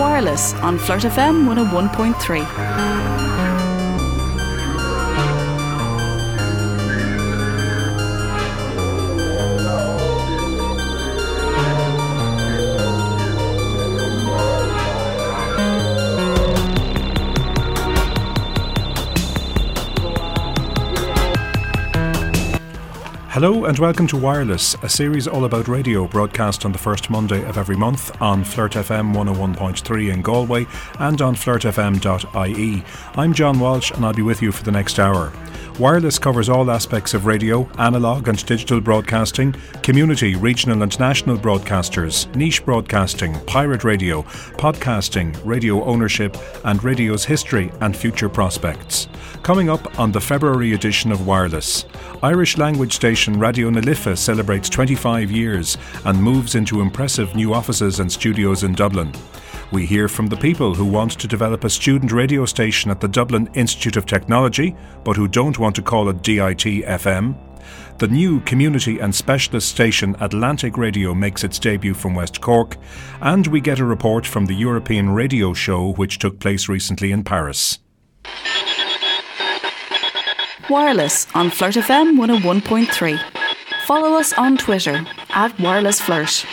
Wireless on Flirt FM 101.3. Hello and welcome to Wireless, a series all about radio broadcast on the first Monday of every month on Flirt FM 101.3 in Galway and on flirtfm.ie. I'm John Walsh and I'll be with you for the next hour. Wireless covers all aspects of radio, analogue and digital broadcasting, community, regional and national broadcasters, niche broadcasting, pirate radio, podcasting, radio ownership and radio's history and future prospects. Coming up on the February edition of Wireless, Irish language station Radio na Lifa celebrates 25 years and moves into impressive new offices and studios in Dublin. We hear from the people who want to develop a student radio station at the Dublin Institute of Technology, but who don't want to call it DIT-FM. The new community and specialist station Atlantic Radio makes its debut from West Cork, and we get a report from the European Radio Show which took place recently in Paris. Wireless on Flirt FM 101.3. Follow us on Twitter @WirelessFlirt.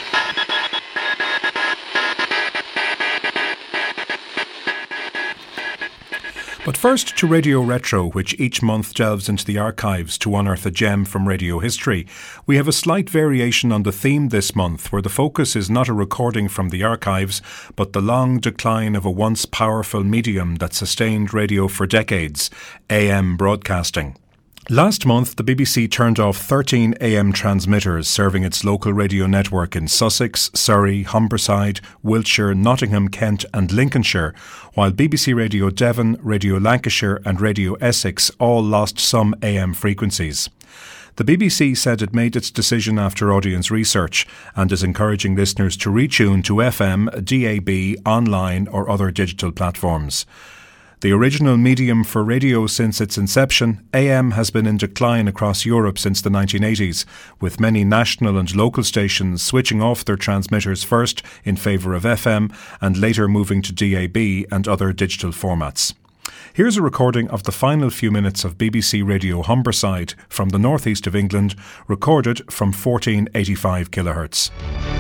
But first to Radio Retro, which each month delves into the archives to unearth a gem from radio history. We have a slight variation on the theme this month, where the focus is not a recording from the archives, but the long decline of a once powerful medium that sustained radio for decades, AM broadcasting. Last month, the BBC turned off 13 AM transmitters serving its local radio network in Sussex, Surrey, Humberside, Wiltshire, Nottingham, Kent and Lincolnshire, while BBC Radio Devon, Radio Lancashire and Radio Essex all lost some AM frequencies. The BBC said it made its decision after audience research and is encouraging listeners to retune to FM, DAB, online or other digital platforms. The original medium for radio since its inception, AM has been in decline across Europe since the 1980s, with many national and local stations switching off their transmitters first in favour of FM and later moving to DAB and other digital formats. Here's a recording of the final few minutes of BBC Radio Humberside from the northeast of England, recorded from 1485 kHz.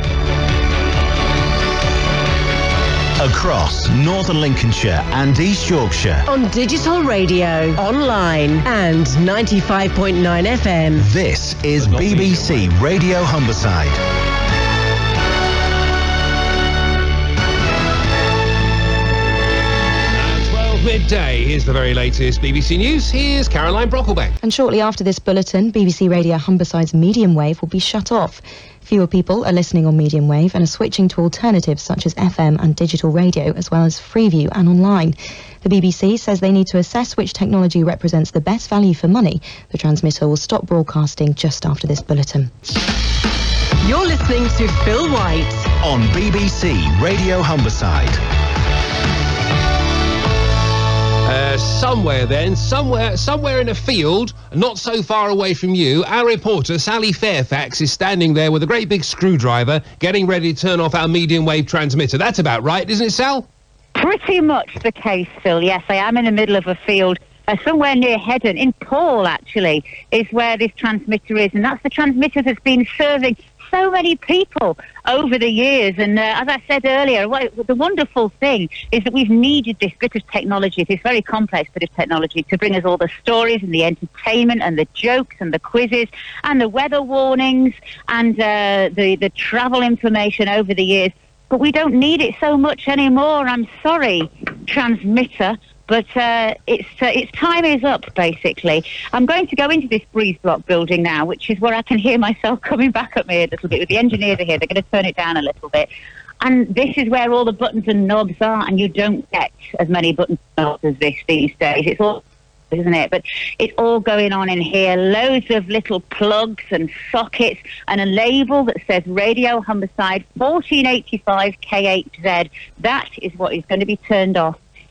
Across northern Lincolnshire and East Yorkshire. On digital radio, online and 95.9 FM. This is BBC Radio Humberside. 12 midday. Here's the very latest BBC News. Here's Caroline Brocklebank. And shortly after this bulletin, BBC Radio Humberside's medium wave will be shut off. Fewer people are listening on medium wave and are switching to alternatives such as FM and digital radio, as well as Freeview and online. The BBC says they need to assess which technology represents the best value for money. The transmitter will stop broadcasting just after this bulletin. You're listening to Phil White on BBC Radio Humberside. Somewhere in a field, not so far away from you, our reporter, Sally Fairfax, is standing there with a great big screwdriver, getting ready to turn off our medium wave transmitter. That's about right, isn't it, Sal? Pretty much the case, Phil. Yes, I am in the middle of a field. Somewhere near Hedden, in Paul, actually, is where this transmitter is. And that's the transmitter that's been serving so many people over the years. And as I said earlier, the wonderful thing is that we've needed this bit of technology, this very complex bit of technology, to bring us all the stories and the entertainment and the jokes and the quizzes and the weather warnings and the travel information over the years. But we don't need it so much anymore. I'm sorry, transmitter. But its time is up, basically. I'm going to go into this breeze block building now, which is where I can hear myself coming back at me a little bit. With the engineers are here, they're going to turn it down a little bit. And this is where all the buttons and knobs are, and you don't get as many buttons and knobs as this these days. It's all, isn't it? But it's all going on in here. Loads of little plugs and sockets and a label that says Radio Humberside 1485 K8Z. That is what is going to be turned off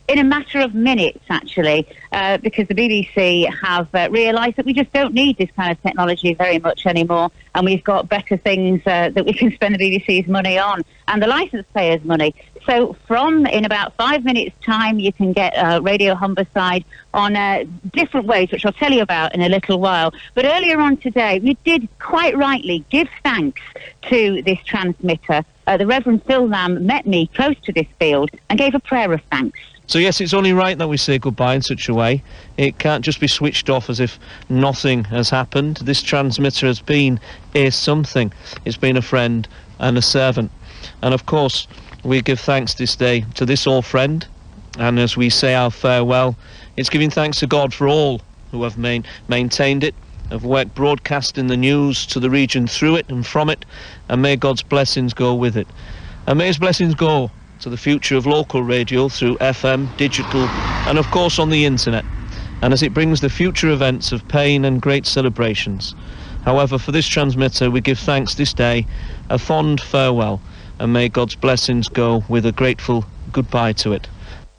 in a matter of minutes, actually, because the BBC have realised that we just don't need this kind of technology very much anymore, and we've got better things that we can spend the BBC's money on, and the licence payers' money. So in about 5 minutes' time, you can get Radio Humberside on different ways, which I'll tell you about in a little while. But earlier on today, we did quite rightly give thanks to this transmitter. The Reverend Phil Lamb met me close to this field and gave a prayer of thanks. So yes, it's only right that we say goodbye in such a way. It can't just be switched off as if nothing has happened. This transmitter has been something. It's been a friend and a servant. And of course, we give thanks this day to this old friend, and as we say our farewell, it's giving thanks to God for all who have maintained it, have worked broadcasting the news to the region through it and from it, and may God's blessings go with it. And may his blessings go to the future of local radio through FM, digital, and of course on the internet, and as it brings the future events of pain and great celebrations. However, for this transmitter, we give thanks this day, a fond farewell, and may God's blessings go with a grateful goodbye to it.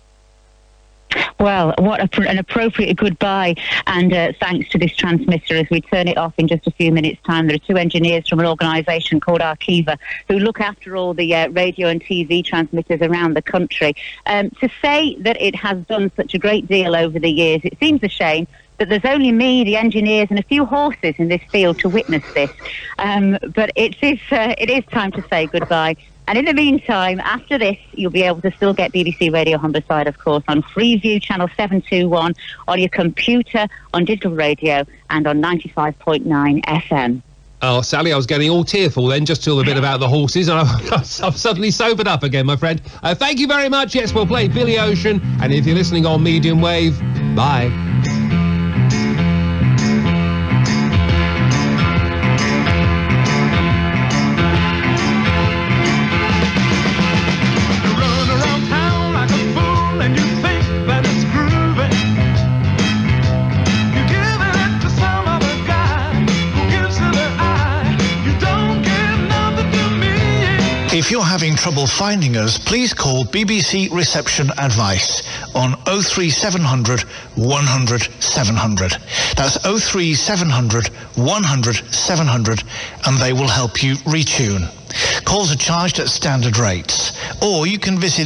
Well, what an appropriate goodbye, and thanks to this transmitter as we turn it off in just a few minutes' time. There are two engineers from an organisation called Arkiva who look after all the radio and TV transmitters around the country. To say that it has done such a great deal over the years, it seems a shame that there's only me, the engineers, and a few horses in this field to witness this. But it is time to say goodbye. And in the meantime, after this, you'll be able to still get BBC Radio Humberside, of course, on Freeview Channel 721, on your computer, on digital radio, and on 95.9 FM. Oh, Sally, I was getting all tearful then, just till the bit about the horses, and I've suddenly sobered up again, my friend. Thank you very much. Yes, we'll play Billy Ocean, and if you're listening on medium wave, bye. If you're having trouble finding us, please call BBC Reception Advice on 03700 100 700. That's 03700 100 700, and they will help you retune. Calls are charged at standard rates, or you can visit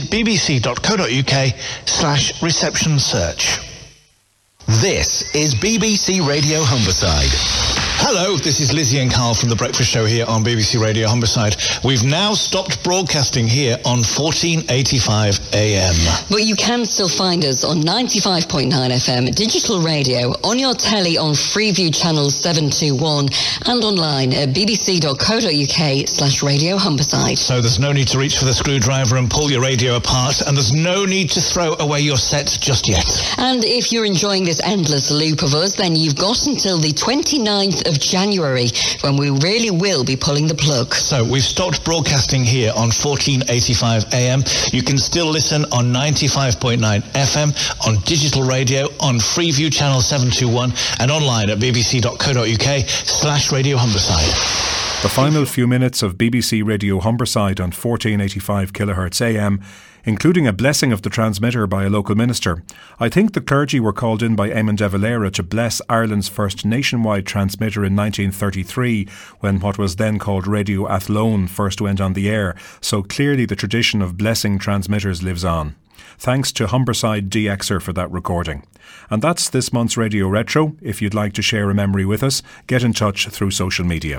bbc.co.uk/reception search. This is BBC Radio Humberside. Hello, this is Lizzie and Carl from The Breakfast Show here on BBC Radio Humberside. We've now stopped broadcasting here on 1485 AM. But you can still find us on 95.9 FM, digital radio, on your telly on Freeview Channel 721, and online at bbc.co.uk/Radio Humberside. So there's no need to reach for the screwdriver and pull your radio apart, and there's no need to throw away your set just yet. And if you're enjoying this endless loop of us, then you've got until the 29th of January, when we really will be pulling the plug. So we've stopped broadcasting here on 1485 AM. You can still listen on 95.9 FM, on digital radio, on Freeview Channel 721, and online at bbc.co.uk/Radio Humberside. The final few minutes of BBC Radio Humberside on 1485 kHz AM, including a blessing of the transmitter by a local minister. I think the clergy were called in by Eamon de Valera to bless Ireland's first nationwide transmitter in 1933, when what was then called Radio Athlone first went on the air, so clearly the tradition of blessing transmitters lives on. Thanks to Humberside DXer for that recording. And that's this month's Radio Retro. If you'd like to share a memory with us, get in touch through social media.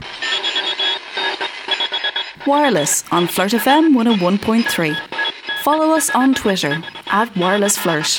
Wireless on Flirt FM 101.3. Follow us on Twitter @WirelessFlirt.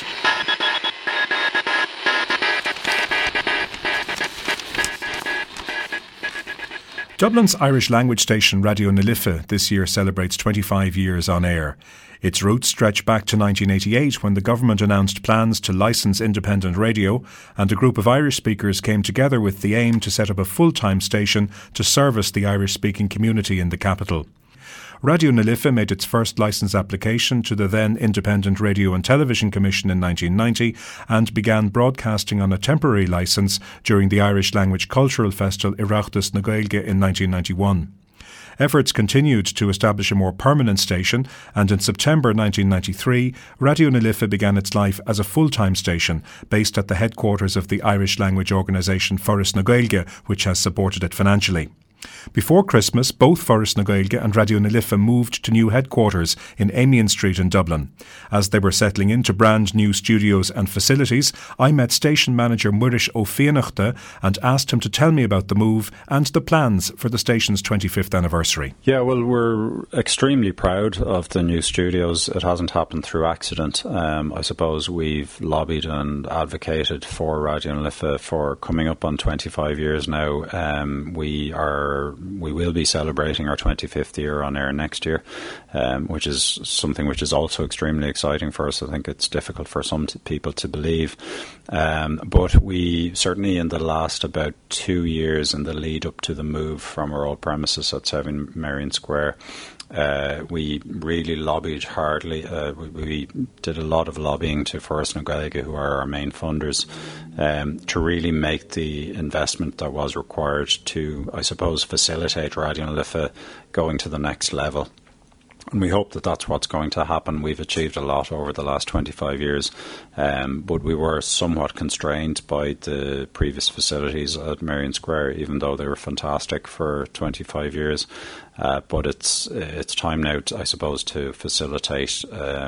Dublin's Irish language station Radio Nilifa this year celebrates 25 years on air. Its roots stretch back to 1988, when the government announced plans to licence independent radio, and a group of Irish speakers came together with the aim to set up a full-time station to service the Irish-speaking community in the capital. Radio Nilifa made its first licence application to the then Independent Radio and Television Commission in 1990 and began broadcasting on a temporary licence during the Irish Language Cultural Festival Oireachtas na Gaeilge in 1991. Efforts continued to establish a more permanent station, and in September 1993, Radio na Lifa began its life as a full-time station based at the headquarters of the Irish language organisation Foras na Gaeilge, which has supported it financially. Before Christmas, both Foras na Gaeilge and Radio na Lifa moved to new headquarters in Amiens Street in Dublin. As they were settling into brand new studios and facilities, I met station manager Muirish O'Fianachta and asked him to tell me about the move and the plans for the station's 25th anniversary. Yeah, well, we're extremely proud of the new studios. It hasn't happened through accident. I suppose we've lobbied and advocated for Radio na Lifa for coming up on 25 years now. We will be celebrating our 25th year on air next year, which is something which is also extremely exciting for us. I think it's difficult for some people to believe. But we certainly in the last about 2 years in the lead up to the move from our old premises at 7 Merrion Square, we really lobbied hardly. We did a lot of lobbying to Foras na Gaeilge, who are our main funders, to really make the investment that was required to, I suppose, facilitate Radio na Lifa going to the next level. And we hope that that's what's going to happen. We've achieved a lot over the last 25 years, but we were somewhat constrained by the previous facilities at Merrion Square, even though they were fantastic for 25 years. But it's time now, I suppose, to facilitate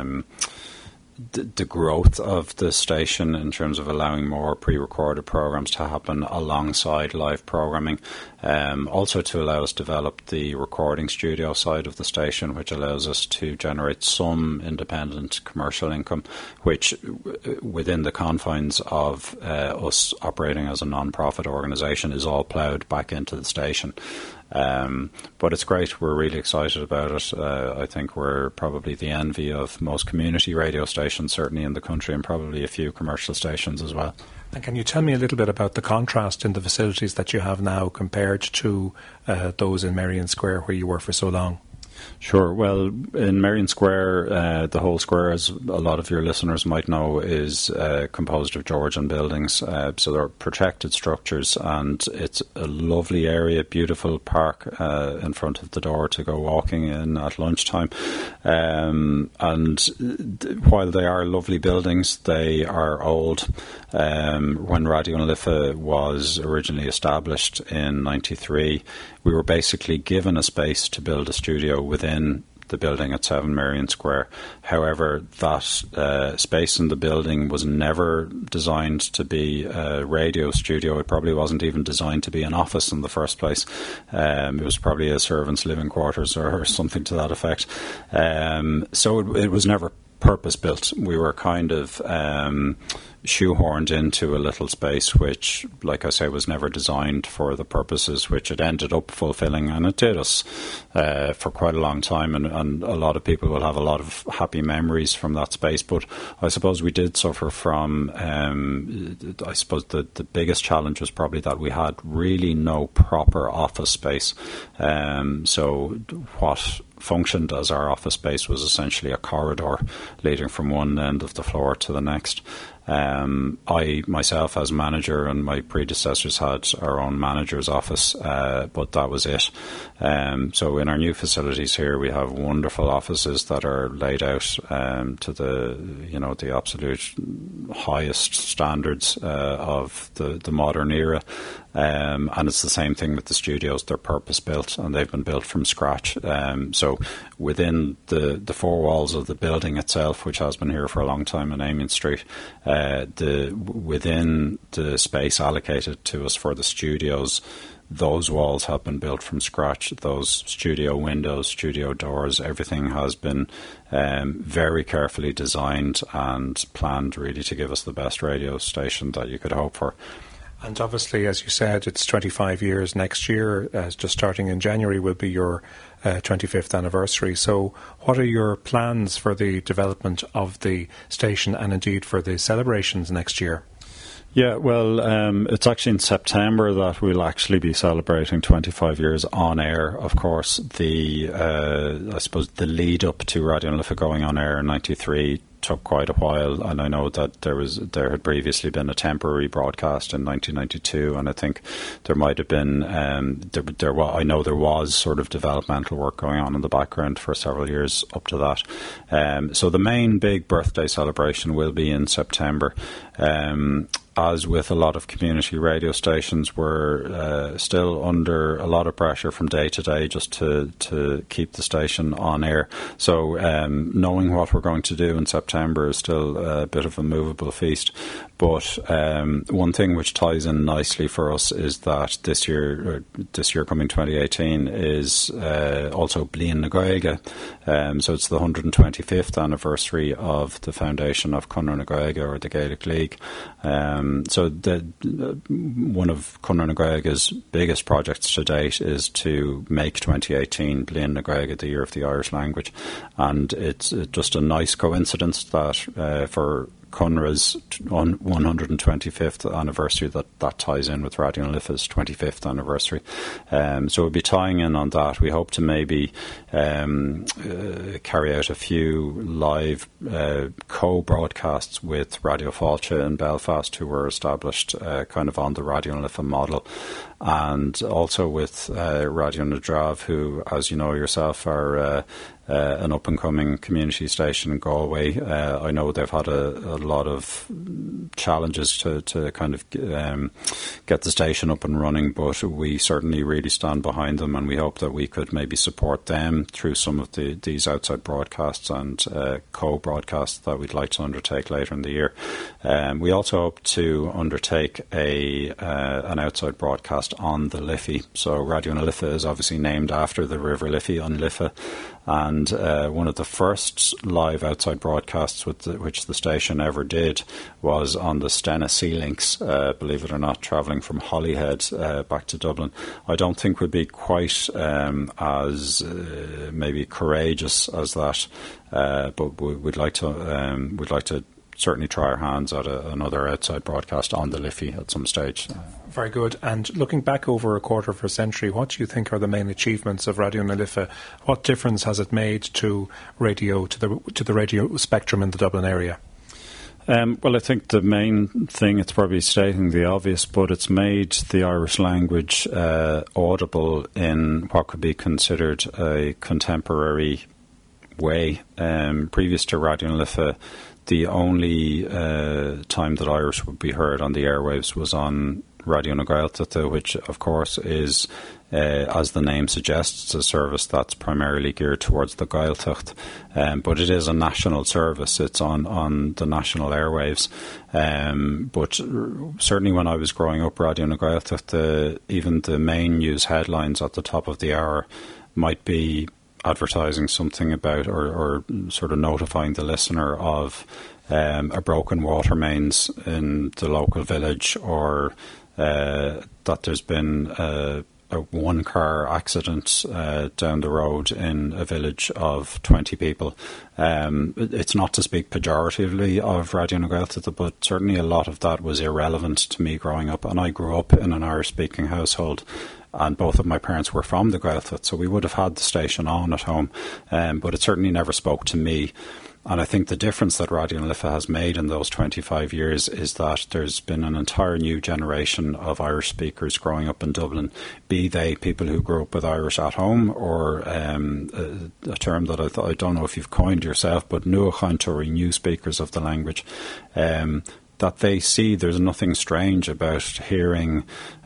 the growth of the station in terms of allowing more pre-recorded programs to happen alongside live programming. Also to allow us to develop the recording studio side of the station, which allows us to generate some independent commercial income, which within the confines of us operating as a non-profit organisation is all ploughed back into the station. But it's great. We're really excited about it. I think we're probably the envy of most community radio stations, certainly in the country, and probably a few commercial stations as well. And can you tell me a little bit about the contrast in the facilities that you have now compared to those in Merrion Square where you were for so long? Sure. Well, in Merrion Square, the whole square, as a lot of your listeners might know, is composed of Georgian buildings. So they're protected structures, and it's a lovely area, beautiful park in front of the door to go walking in at lunchtime. And while they are lovely buildings, they are old. When Radio na Lifa was originally established in 93, we were basically given a space to build a studio within the building at 7 Merrion Square. However, that space in the building was never designed to be a radio studio. It probably wasn't even designed to be an office in the first place. It was probably a servant's living quarters or something to that effect. So it was never purpose-built. We were kind of shoehorned into a little space which, like I say, was never designed for the purposes which it ended up fulfilling, and it did us for quite a long time, and a lot of people will have a lot of happy memories from that space. But I suppose we did suffer from I suppose the biggest challenge was probably that we had really no proper office space. So what functioned as our office space was essentially a corridor leading from one end of the floor to the next. I myself as manager and my predecessors had our own manager's office, but that was it. So in our new facilities here we have wonderful offices that are laid out to the absolute highest standards of the modern era. And it's the same thing with the studios. They're purpose-built and they've been built from scratch. So within the four walls of the building itself, which has been here for a long time in Amiens Street, within the space allocated to us for the studios, those walls have been built from scratch. Those studio windows, studio doors, everything has been very carefully designed and planned really to give us the best radio station that you could hope for. And obviously, as you said, it's 25 years next year. Just starting in January will be your 25th anniversary. So what are your plans for the development of the station and indeed for the celebrations next year? Yeah, well, it's actually in September that we'll actually be celebrating 25 years on air. Of course, I suppose the lead up to Radio na Lifa going on air in 93 took quite a while, and I know that there had previously been a temporary broadcast in 1992, and I think there might have been I know there was sort of developmental work going on in the background for several years up to that. So the main big birthday celebration will be in September. As with a lot of community radio stations, we're still under a lot of pressure from day to day just to keep the station on air. So knowing what we're going to do in September is still a bit of a movable feast. But one thing which ties in nicely for us is that this year coming 2018 is also Bliain na Gaeilge. So it's the 125th anniversary of the foundation of Conradh na Gaeilge, or the Gaelic League. So one of Conradh na Gaeilge's biggest projects to date is to make 2018 Bliain na Gaeilge the year of the Irish language, and it's just a nice coincidence that for Conradh's 125th anniversary that ties in with Radio Liffe's 25th anniversary. So we'll be tying in on that. We hope to maybe carry out a few live co-broadcasts with Radio Fáilte in Belfast, who were established kind of on the Radio Liffe model, and also with Radio na Drámh, who, as you know yourself, are an up-and-coming community station in Galway. I know they've had a lot of challenges to kind of get the station up and running, but we certainly really stand behind them, and we hope that we could maybe support them through some of these outside broadcasts and co-broadcasts that we'd like to undertake later in the year. We also hope to undertake an outside broadcast on the Liffey. So Radio na Liffey is obviously named after the River Liffey on Liffey, and one of the first live outside broadcasts which the station ever did was on the Stena Sea Links, believe it or not, travelling from Holyhead back to Dublin. I don't think would be quite as maybe courageous as that, but we'd like to certainly try our hands at another outside broadcast on the Liffey at some stage. Very good. And looking back over a quarter of a century, what do you think are the main achievements of Radio na Liffey? What difference has it made to radio, to the radio spectrum in the Dublin area? Well, I think the main thing, it's probably stating the obvious, but it's made the Irish language audible in what could be considered a contemporary way. Previous to Radio na Liffey, the only time that Irish would be heard on the airwaves was on Radio na Gaeltacht, which of course is, as the name suggests, a service that's primarily geared towards the Gaeltacht, but it is a national service. It's on the national airwaves. But certainly when I was growing up, Radio na Gaeltacht, even the main news headlines at the top of the hour might be advertising something about or sort of notifying the listener of a broken water mains in the local village, or that there's been a one-car accident down the road in a village of 20 people. It's not to speak pejoratively of Radio na Gaeltacht, but certainly a lot of that was irrelevant to me growing up, and I grew up in an Irish-speaking household, and both of my parents were from the Gaeltacht, so we would have had the station on at home, but it certainly never spoke to me. And I think the difference that Radio na Liffey has made in those 25 years is that there's been an entire new generation of Irish speakers growing up in Dublin, be they people who grew up with Irish at home, or a term that I don't know if you've coined yourself, but nuachántóirí, new speakers of the language, that they see there's nothing strange about hearing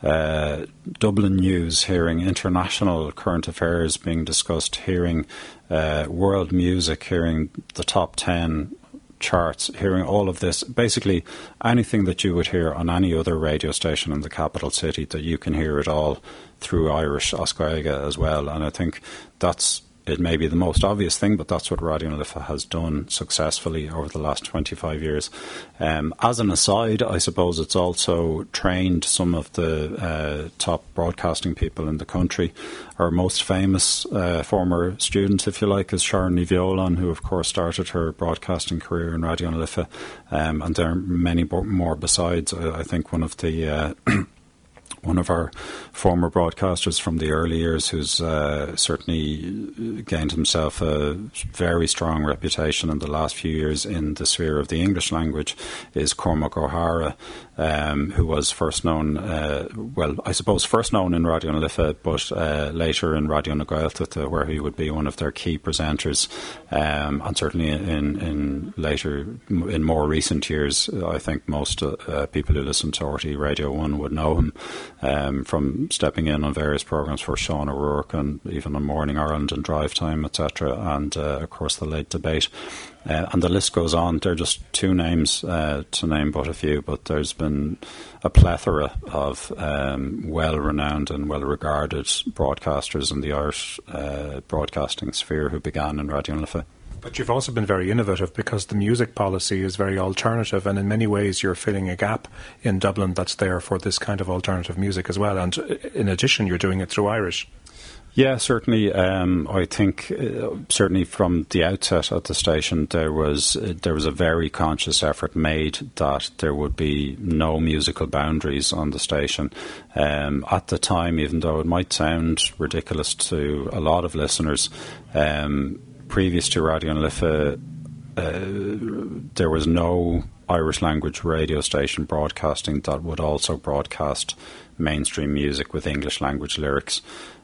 Dublin news, hearing international current affairs being discussed, hearing world music, hearing the top 10 charts, hearing all of this, basically anything that you would hear on any other radio station in the capital city, that you can hear it all through Irish as Gaeilge as well. And I think it may be the most obvious thing, but that's what Radio na Liffey has done successfully over the last 25 years. As an aside, I suppose it's also trained some of the top broadcasting people in the country. Our most famous former student, if you like, is Sharon Ní Bheoláin, who of course started her broadcasting career in Radio na Liffey, and there are many more besides. I think one of the one of our former broadcasters from the early years, who's certainly gained himself a very strong reputation in the last few years in the sphere of the English language, is Cormac O'Hara, who was first known, first known in Radio Lifa, but later in Radio na Gaeltacht, where he would be one of their key presenters, and certainly in more recent years, I think most people who listen to RTÉ Radio 1 would know him from stepping in on various programmes for Sean O'Rourke and even on Morning Ireland and Drive Time, etc., and of course the Late Debate. And the list goes on. There are just two names to name but a few, but there's been a plethora of well-renowned and well-regarded broadcasters in the Irish broadcasting sphere who began in Radio Lifa. But you've also been very innovative, because the music policy is very alternative, and in many ways you're filling a gap in Dublin that's there for this kind of alternative music as well. And in addition, you're doing it through Irish. Yeah, certainly. I think certainly from the outset at the station, there was a very conscious effort made that there would be no musical boundaries on the station. At the time, even though it might sound ridiculous to a lot of listeners, previous to Radio Lifa, there was no Irish language radio station broadcasting that would also broadcast mainstream music with English language lyrics.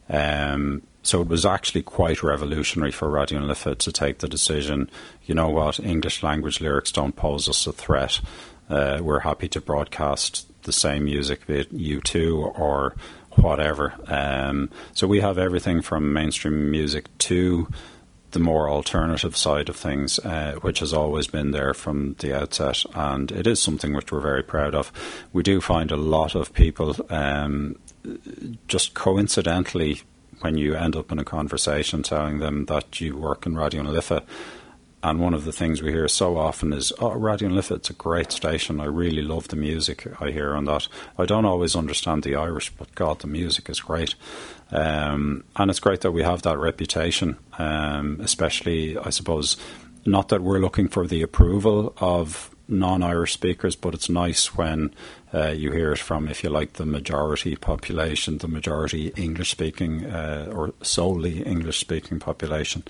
So it was actually quite revolutionary for Radio Lifa to take the decision, you know what, English language lyrics don't pose us a threat. We're happy to broadcast the same music, be it U2 or whatever. So we have everything from mainstream music to the more alternative side of things, which has always been there from the outset, and it is something which we're very proud of. We do find a lot of people, just coincidentally, when you end up in a conversation telling them that you work in Radio Lifa, and one of the things we hear so often is, "Oh, Radio Lifa, it's a great station. I really love the music I hear on that. I don't always understand the Irish, but God, the music is great." And it's great that we have that reputation, especially, I suppose, not that we're looking for the approval of non-Irish speakers, but it's nice when you hear it from, if you like, the majority population, the majority English-speaking or solely English-speaking population.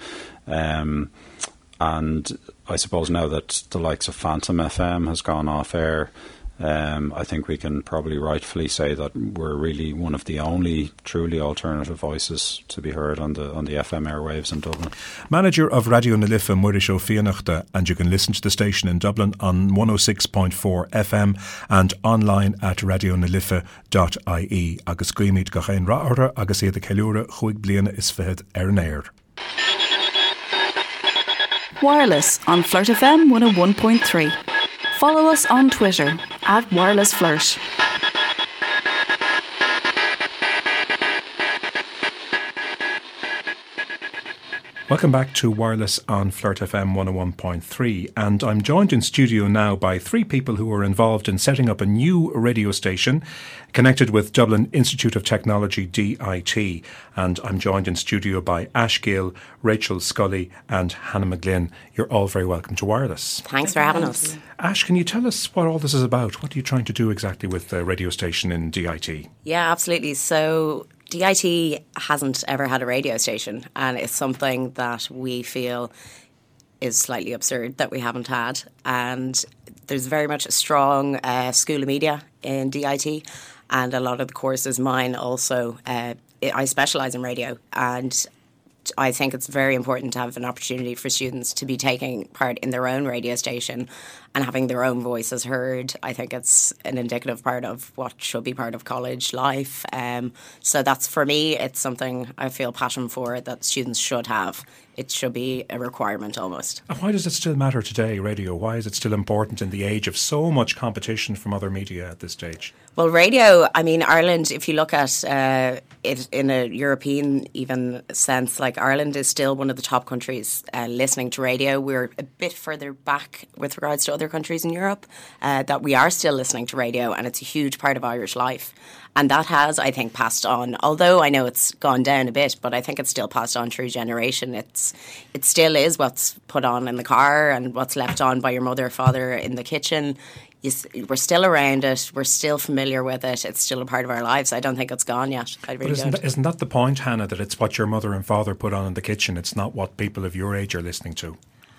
And I suppose now that the likes of Phantom FM has gone off air, I think we can probably rightfully say that we're really one of the only truly alternative voices to be heard on the FM airwaves in Dublin. Manager of Radio na Lifa, Muiris Ó Fianachta, and you can listen to the station in Dublin on 106.4 FM and online at radionalifa.ie. Agus cuimid go chéin ráthra agus iad a ceiliúra chuig bliana is fihead ar an air. Wireless on Flirt FM 101.3. Follow us on Twitter at WirelessFlirt. Welcome back to Wireless on Flirt FM 101.3, and I'm joined in studio now by three people who are involved in setting up a new radio station connected with Dublin Institute of Technology, DIT, and I'm joined in studio by Ash Gill, Rachel Scully and Hannah McGlynn. You're all very welcome to Wireless. Thanks for having us. Ash, can you tell us what all this is about? What are you trying to do exactly with the radio station in DIT? Yeah, absolutely. So DIT hasn't ever had a radio station, and it's something that we feel is slightly absurd that we haven't had. And there's very much a strong school of media in DIT, and a lot of the courses, mine also, I specialise in radio, and I think it's very important to have an opportunity for students to be taking part in their own radio station and having their own voices heard. I think it's an indicative part of what should be part of college life. So that's, for me, it's something I feel passion for that students should have. It should be a requirement almost. And why does it still matter today, radio? Why is it still important in the age of so much competition from other media at this stage? Well, radio, I mean, Ireland, if you look at it in a European even sense, like Ireland is still one of the top countries listening to radio. We're a bit further back with regards to other countries in Europe, that we are still listening to radio, and it's a huge part of Irish life. And that has, I think, passed on, although I know it's gone down a bit, but I think it's still passed on through generation. It still is what's put on in the car and what's left on by your mother or father in the kitchen. we're still around it, we're still familiar with it, it's still a part of our lives. I don't think it's gone yet. I really but isn't that the point, Hannah, that it's what your mother and father put on in the kitchen, it's not what people of your age are listening to?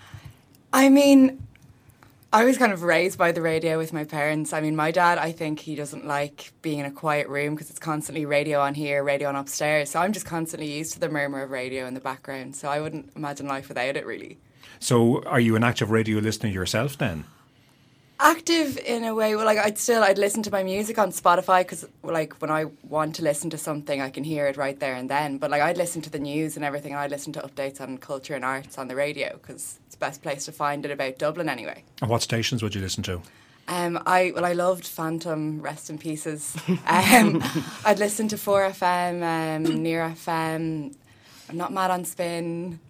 I mean, I was kind of raised by the radio with my parents. I mean, my dad, I think he doesn't like being in a quiet room because it's constantly radio on here, radio on upstairs. So I'm just constantly used to the murmur of radio in the background. So I wouldn't imagine life without it, really. So are you an active radio listener yourself then? Active in a way. Well, like I'd listen to my music on Spotify because, like, when I want to listen to something, I can hear it right there and then. But like, I'd listen to the news and everything. I'd listen to updates on culture and arts on the radio because it's the best place to find it about Dublin anyway. And what stations would you listen to? I loved Phantom, rest in pieces. I'd listen to 4FM, Near FM. I'm not mad on Spin.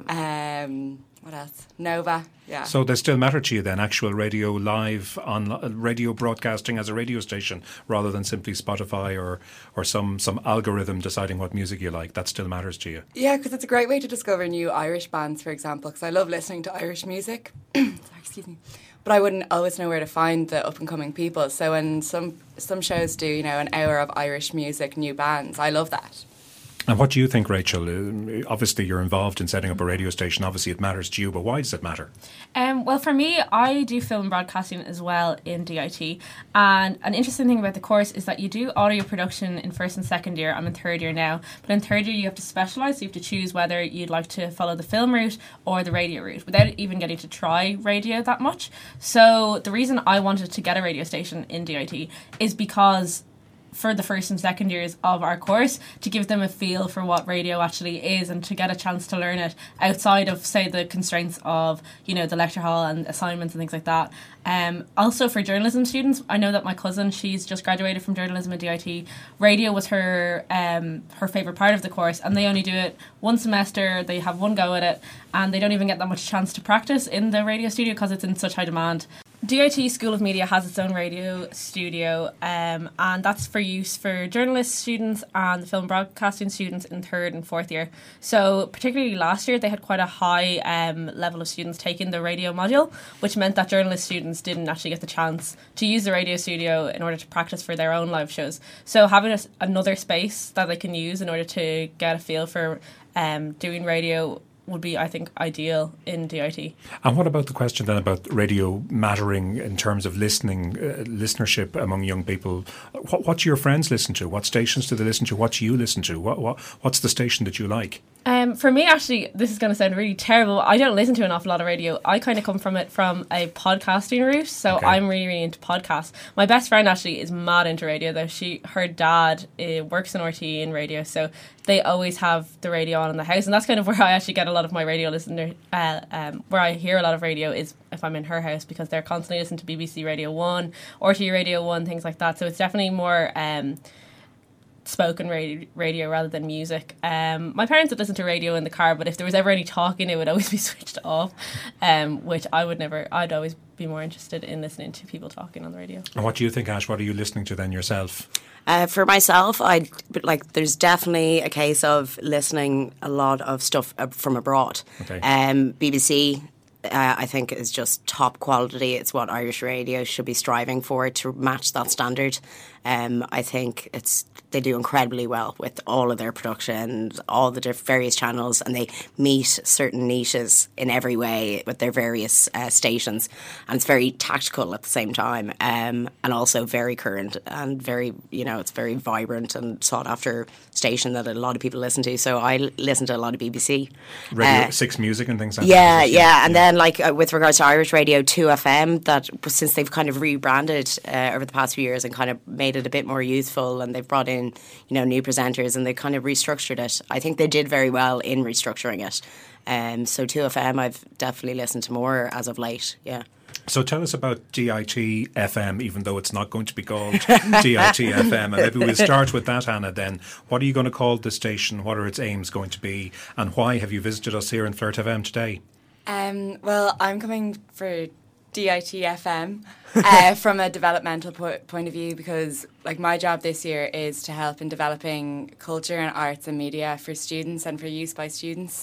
What else? Nova, yeah. So they still matter to you then, actual radio live on radio broadcasting as a radio station rather than simply Spotify or some algorithm deciding what music you like. That still matters to you. Yeah, because it's a great way to discover new Irish bands, for example, because I love listening to Irish music. Sorry, excuse me. But I wouldn't always know where to find the up-and-coming people. So when some shows do, an hour of Irish music, new bands, I love that. And what do you think, Rachel? Obviously, you're involved in setting up a radio station. Obviously, it matters to you, but why does it matter? Well, for me, I do film and broadcasting as well in DIT. And an interesting thing about the course is that you do audio production in first and second year. I'm in third year now. But in third year, you have to specialise. So you have to choose whether you'd like to follow the film route or the radio route without even getting to try radio that much. So the reason I wanted to get a radio station in DIT is because for the first and second years of our course, to give them a feel for what radio actually is and to get a chance to learn it outside of, say, the constraints of, the lecture hall and assignments and things like that. Also for journalism students, I know that my cousin, she's just graduated from journalism at DIT. Radio was her favourite part of the course, and they only do it one semester, they have one go at it, and they don't even get that much chance to practice in the radio studio because it's in such high demand. DIT School of Media has its own radio studio, and that's for use for journalist students and the film broadcasting students in third and fourth year. So particularly last year, they had quite a high level of students taking the radio module, which meant that journalist students didn't actually get the chance to use the radio studio in order to practice for their own live shows. So having another space that they can use in order to get a feel for doing radio would be, I think, ideal in DIT. And what about the question then about radio mattering in terms of listenership among young people? What do your friends listen to? What stations do they listen to? What do you listen to? What's the station that you like? For me, actually, this is going to sound really terrible. I don't listen to an awful lot of radio. I kind of come from it from a podcasting route, so okay. I'm really, really into podcasts. My best friend actually is mad into radio, though. Her dad works in RT in radio, so they always have the radio on in the house, and that's kind of where I actually get a lot of my radio listener. Where I hear a lot of radio is if I'm in her house, because they're constantly listening to BBC Radio 1, RT Radio 1, things like that. So it's definitely more spoken radio rather than music. My parents would listen to radio in the car, but if there was ever any talking, it would always be switched off, which I would never. I'd always be more interested in listening to people talking on the radio. And what do you think, Ash? What are you listening to then yourself? For myself, there's definitely a case of listening a lot of stuff from abroad. Okay. BBC, I think, is just top quality. It's what Irish radio should be striving for, to match that standard. I think they do incredibly well with all of their production, all the various channels, and they meet certain niches in every way with their various stations. And it's very tactical at the same time, and also very current and very, it's very vibrant and sought after station that a lot of people listen to. So I listen to a lot of BBC. Radio 6 Music and things like that. Yeah. And then with regards to Irish Radio 2FM, that since they've kind of rebranded over the past few years and kind of made it a bit more youthful, and they've brought in new presenters and they kind of restructured it. I think they did very well in restructuring it. So 2FM I've definitely listened to more as of late. Yeah. So tell us about DIT FM, even though it's not going to be called DIT FM. And maybe we'll start with that, Hannah, then. What are you going to call the station? What are its aims going to be? And why have you visited us here in Flirt FM today? Well, I'm coming for DIT FM from a developmental point of view, because my job this year is to help in developing culture and arts and media for students and for use by students.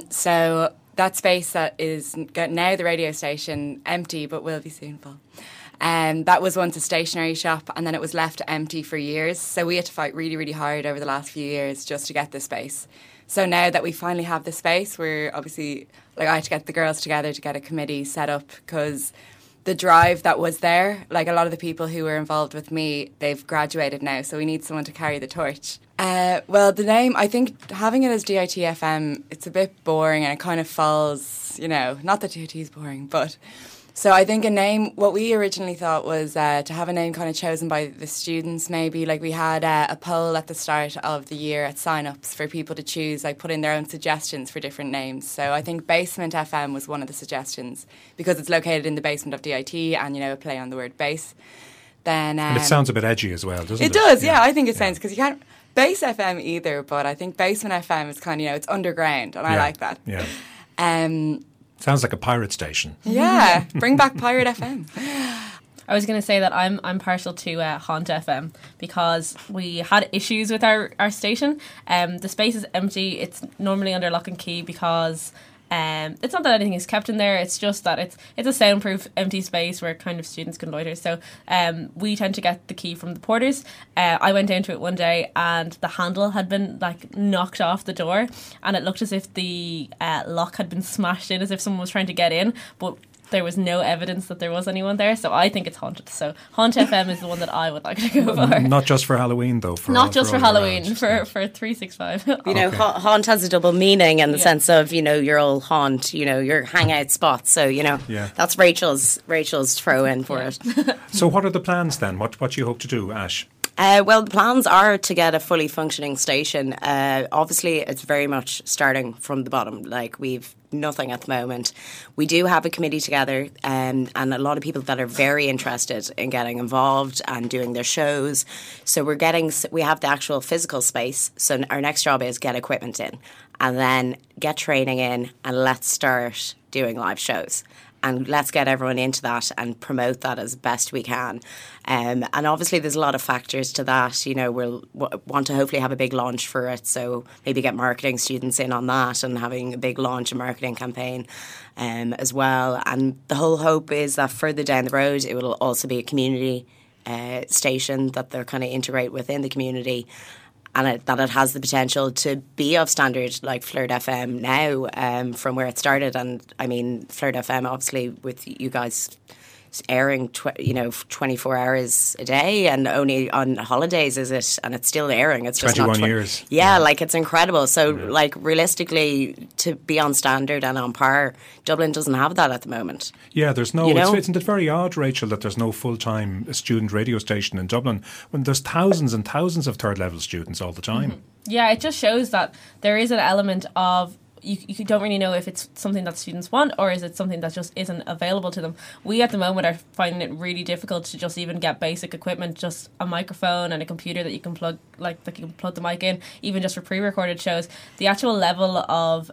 So that space that is now the radio station, empty but will be soon full, That was once a stationery shop, and then it was left empty for years. So we had to fight really, really hard over the last few years just to get this space. So now that we finally have the space, we're obviously, like, I had to get the girls together to get a committee set up, because the drive that was there, like a lot of the people who were involved with me, they've graduated now, so we need someone to carry the torch. Well, the name, I think having it as DIT-FM, it's a bit boring and it kind of falls, you know, not that DIT is boring, but... So I think a name, what we originally thought was to have a name kind of chosen by the students maybe. Like we had a poll at the start of the year at sign-ups for people to choose, like put in their own suggestions for different names. So I think Basement FM was one of the suggestions because it's located in the basement of DIT and, you know, a play on the word bass. Then and it sounds a bit edgy as well, doesn't it? It does, yeah. I think it sounds, because you can't Bass FM either, but I think Basement FM is kind of, you know, it's underground and I like that. Yeah. Sounds like a pirate station. Yeah, bring back Pirate FM. I was going to say that I'm partial to Haunt FM because we had issues with our station. The space is empty. It's normally under lock and key because it's not that anything is kept in there. It's just that it's a soundproof empty space where kind of students can loiter. So we tend to get the key from the porters. I went down to it one day and the handle had been like knocked off the door, and it looked as if the lock had been smashed in, as if someone was trying to get in, but there was no evidence that there was anyone there, so I think it's haunted. So Haunt FM is the one that I would like to go for. Not just for Halloween, though. Not just for Halloween, for 365. You know, haunt has a double meaning in the sense of, you know, your old haunt, you know, your hangout spot. So, you know, that's Rachel's throw in for it. So what are the plans then? What do you hope to do, Ash? Well, the plans are to get a fully functioning station. Obviously, it's very much starting from the bottom. Like, we've nothing at the moment. We do have a committee together and a lot of people that are very interested in getting involved and doing their shows. So we have the actual physical space. So our next job is get equipment in and then get training in and let's start doing live shows. And let's get everyone into that and promote that as best we can. And obviously there's a lot of factors to that. You know, we'll want to hopefully have a big launch for it. So maybe get marketing students in on that and having a big launch and marketing campaign as well. And the whole hope is that further down the road, it will also be a community station that they're kind of integrate within the community. And that it has the potential to be of standard like Flirt FM now from where it started. And I mean, Flirt FM, obviously, with you guys airing 24 hours a day and only on holidays is it, and it's still airing. It's just 21 not years. Yeah, like it's incredible. So like realistically, to be on standard and on par, Dublin doesn't have that at the moment. Yeah, there's no. Isn't it very odd, Rachel, that there's no full-time student radio station in Dublin when there's thousands and thousands of third-level students all the time? Mm-hmm. Yeah, it just shows that there is an element of you don't really know if it's something that students want or is it something that just isn't available to them. We at the moment are finding it really difficult to just even get basic equipment, just a microphone and a computer that you can plug the mic in, even just for pre-recorded shows. The actual level of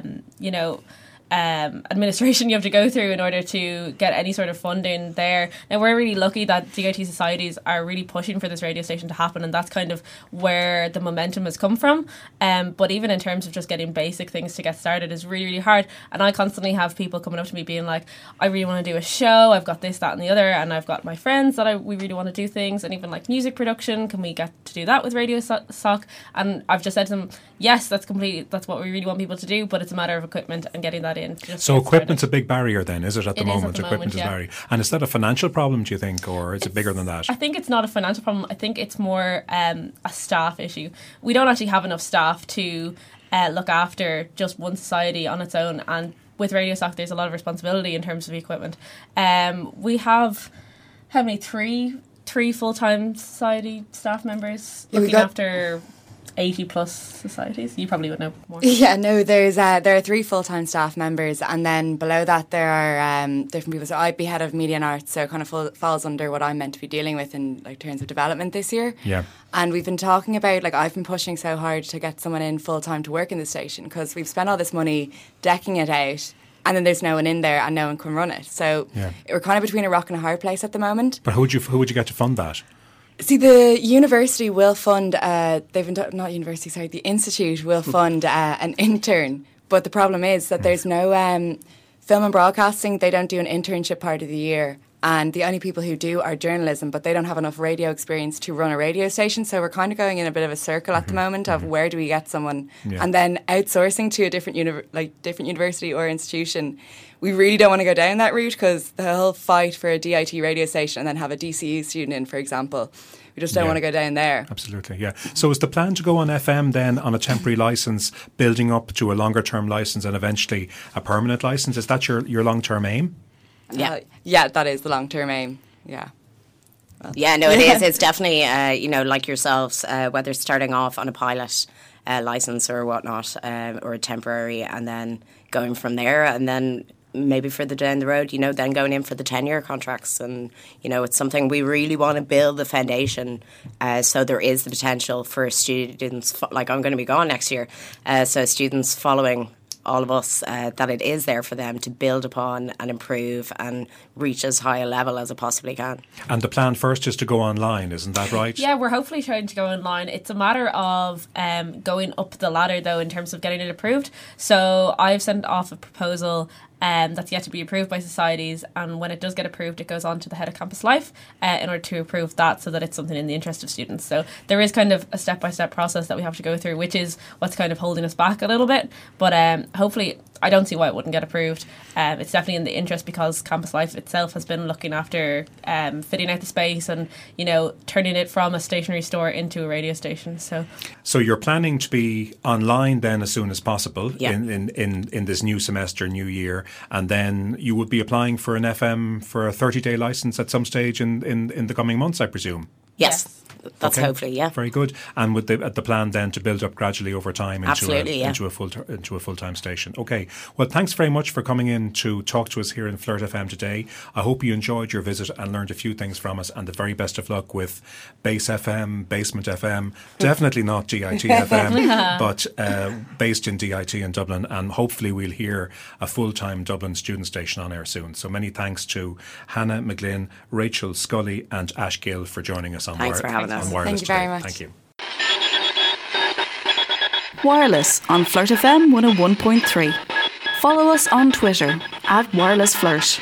administration you have to go through in order to get any sort of funding there. Now, we're really lucky that DIT societies are really pushing for this radio station to happen, and that's kind of where the momentum has come from. But even in terms of just getting basic things to get started is really, really hard. And I constantly have people coming up to me being like, I really want to do a show, I've got this, that and the other, and I've got my friends that we really want to do things, and even like music production, can we get to do that with Radio Sock? And I've just said to them, yes, that's what we really want people to do, but it's a matter of equipment and getting that in. So equipment's a big barrier then, is it, at the moment? Equipment is a barrier. And is that a financial problem, do you think, or is it bigger than that? I think it's not a financial problem. I think it's more a staff issue. We don't actually have enough staff to look after just one society on its own, and with Radio Sock there's a lot of responsibility in terms of the equipment. We have, how many, three full-time society staff members looking after 80 plus societies. You probably would know more. Yeah, no, there are 3 full-time staff members, and then below that there are different people. So I'd be head of media and arts, so it kind of falls under what I'm meant to be dealing with in like terms of development this year. Yeah. And we've been talking about, like, I've been pushing so hard to get someone in full-time to work in the station because we've spent all this money decking it out, and then there's no one in there and no one can run it. So we're kind of between a rock and a hard place at the moment. But who would you get to fund that? See, the university will fund, the institute will fund an intern. But the problem is that there's no film and broadcasting. They don't do an internship part of the year. and the only people who do are journalism, but they don't have enough radio experience to run a radio station. So we're kind of going in a bit of a circle at the moment of where do we get someone, and then outsourcing to a different different university or institution. We really don't want to go down that route because the whole fight for a DIT radio station and then have a DCU student in, for example. We just don't want to go down there. Absolutely, yeah. So is the plan to go on FM then on a temporary licence, building up to a longer term licence and eventually a permanent licence? Is that your long-term aim? Yeah, that is the long-term aim, yeah. Well. Yeah, no, it is. It's definitely, like yourselves, whether it's starting off on a pilot licence or whatnot, or a temporary, and then going from there, and then maybe further down the road, then going in for the 10-year contracts. And, it's something we really want to build the foundation. So there is the potential for students, like I'm going to be gone next year. So students following all of us, that it is there for them to build upon and improve and reach as high a level as it possibly can. And the plan first is to go online, isn't that right? Yeah, we're hopefully trying to go online. It's a matter of going up the ladder, though, in terms of getting it approved. So I've sent off a proposal that's yet to be approved by societies, and when it does get approved, it goes on to the head of Campus Life in order to approve that, so that it's something in the interest of students. So there is kind of a step-by-step process that we have to go through, which is what's kind of holding us back a little bit. But hopefully, I don't see why it wouldn't get approved. It's definitely in the interest, because Campus Life itself has been looking after fitting out the space and, turning it from a stationary store into a radio station. So you're planning to be online then as soon as possible in this new semester, new year, and then you would be applying for an FM for a 30-day licence at some stage in the coming months, I presume? Yes. That's hopefully, yeah. Very good. And with the plan then to build up gradually over time into a full-time station. Okay. Well, thanks very much for coming in to talk to us here in Flirt FM today. I hope you enjoyed your visit and learned a few things from us, and the very best of luck with Base FM, Basement FM, definitely not DIT FM, but based in DIT in Dublin, and hopefully we'll hear a full-time Dublin student station on air soon. So many thanks to Hannah McGlynn, Rachel Scully and Ash Gill for joining us on Thanks for having us. Wireless Thank you very today. much. Thank you. Wireless on Flirt FM 101.3. Follow us on Twitter at Wireless Flirt.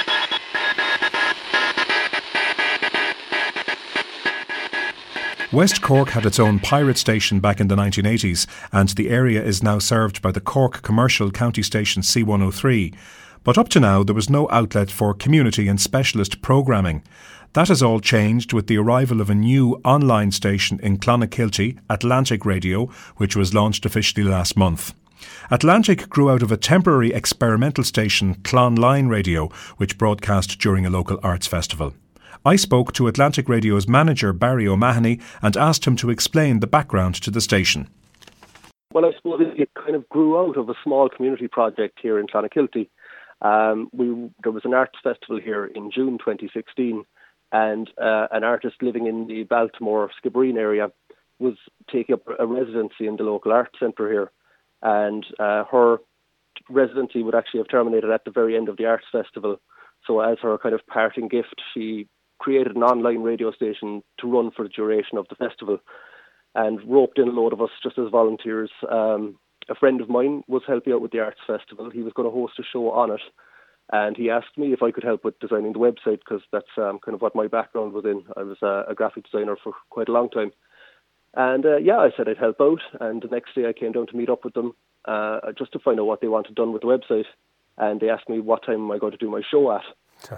West Cork had its own pirate station back in the 1980s, and the area is now served by the Cork commercial county station C103. But up to now, there was no outlet for community and specialist programming. That has all changed with the arrival of a new online station in Clonakilty, Atlantic Radio, which was launched officially last month. Atlantic grew out of a temporary experimental station, Clonline Radio, which broadcast during a local arts festival. I spoke to Atlantic Radio's manager, Barry O'Mahony, and asked him to explain the background to the station. Well, I suppose it kind of grew out of a small community project here in Clonakilty. There was an arts festival here in June 2016, and an artist living in the Baltimore Skibbereen area was taking up a residency in the local arts centre here, and her residency would actually have terminated at the very end of the arts festival. So as her kind of parting gift, she created an online radio station to run for the duration of the festival and roped in a load of us just as volunteers. A friend of mine was helping out with the arts festival. He was going to host a show on it, and he asked me if I could help with designing the website, because that's kind of what my background was in. I was a graphic designer for quite a long time. And I said I'd help out, and the next day I came down to meet up with them just to find out what they wanted done with the website, and they asked me what time am I going to do my show at.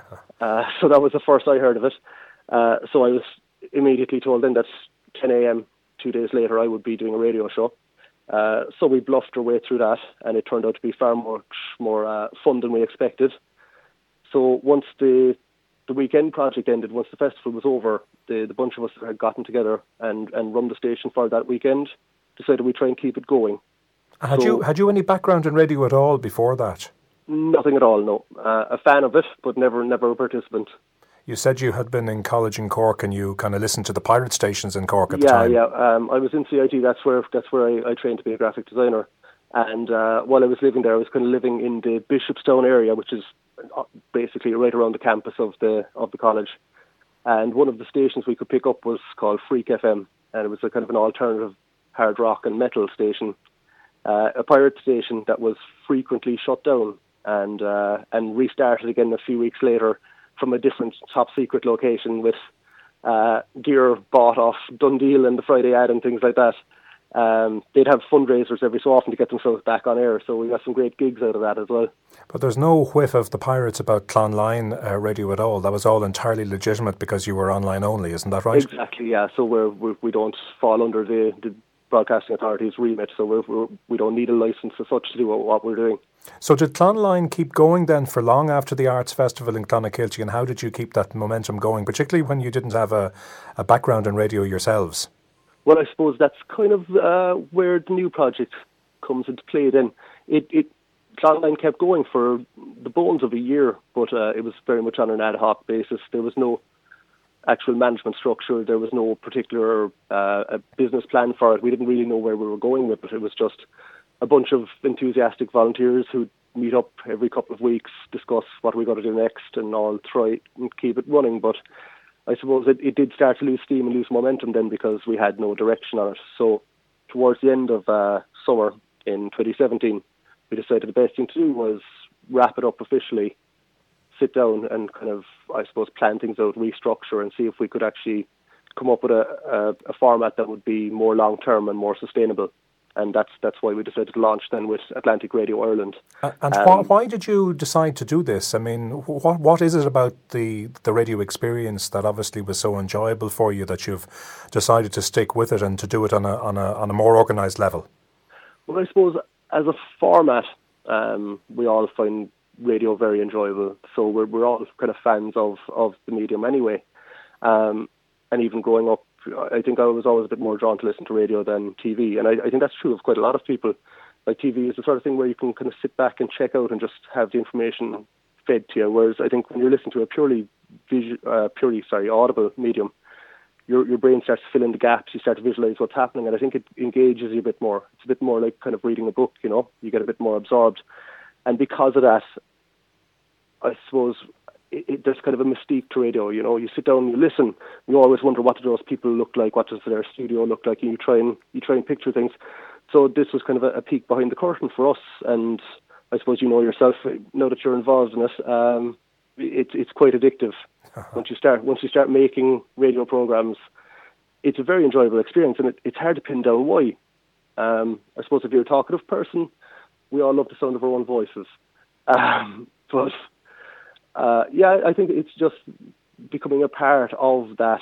So that was the first I heard of it. So I was immediately told then that 10 a.m. 2 days later I would be doing a radio show. So we bluffed our way through that, and it turned out to be far more fun than we expected. So once the weekend project ended, once the festival was over, the bunch of us that had gotten together and run the station for that weekend decided we'd try and keep it going. Had you any background in radio at all before that? Nothing at all, no. A fan of it, but never a participant. You said you had been in college in Cork and you kind of listened to the pirate stations in Cork at the time. Yeah. I was in CIT. That's where I trained to be a graphic designer. And while I was living there, I was kind of living in the Bishopstown area, which is basically right around the campus of the college. And one of the stations we could pick up was called Freak FM, and it was a kind of an alternative hard rock and metal station, a pirate station that was frequently shut down and restarted again a few weeks later from a different top secret location with gear bought off Dundee and the Friday ad and things like that. They'd have fundraisers every so often to get themselves back on air, so we got some great gigs out of that as well. But there's no whiff of the Pirates about Clonline radio at all. That was all entirely legitimate because you were online only, isn't that right? Exactly, yeah. So we don't fall under the Broadcasting Authority's remit, so we don't need a licence as such to do what we're doing. So did Clonline keep going then for long after the Arts Festival in Clonakilty, and how did you keep that momentum going, particularly when you didn't have a background in radio yourselves? Well, I suppose that's kind of where the new project comes into play then. Clonline kept going for the bones of a year, but it was very much on an ad hoc basis. There was no actual management structure. There was no particular a business plan for it. We didn't really know where we were going with it. It was just a bunch of enthusiastic volunteers who'd meet up every couple of weeks, discuss what we got to do next, and all try and keep it running. But I suppose it did start to lose steam and lose momentum then because we had no direction on it. So towards the end of summer in 2017, we decided the best thing to do was wrap it up officially, sit down and kind of, I suppose, plan things out, restructure and see if we could actually come up with a format that would be more long-term and more sustainable. And that's why we decided to launch then with Atlantic Radio Ireland. And why did you decide to do this? I mean, what is it about the radio experience that obviously was so enjoyable for you that you've decided to stick with it and to do it on a more organised level? Well, I suppose as a format, we all find radio very enjoyable. So we're all kind of fans of the medium anyway. And even growing up, I think I was always a bit more drawn to listen to radio than TV. And I think that's true of quite a lot of people. Like TV is the sort of thing where you can kind of sit back and check out and just have the information fed to you. Whereas I think when you're listening to a purely audible medium, your brain starts to fill in the gaps. You start to visualize what's happening. And I think it engages you a bit more. It's a bit more like kind of reading a book, you know. You get a bit more absorbed. And because of that, I suppose there's kind of a mystique to radio, you know. You sit down and you listen. You always wonder, what do those people look like? What does their studio look like? And you try and picture things. So this was kind of a peek behind the curtain for us. And I suppose you know yourself, now that you're involved in it, it's quite addictive. Once you start making radio programs, it's a very enjoyable experience, and it's hard to pin down why. I suppose if you're a talkative person, we all love the sound of our own voices. But I think it's just becoming a part of that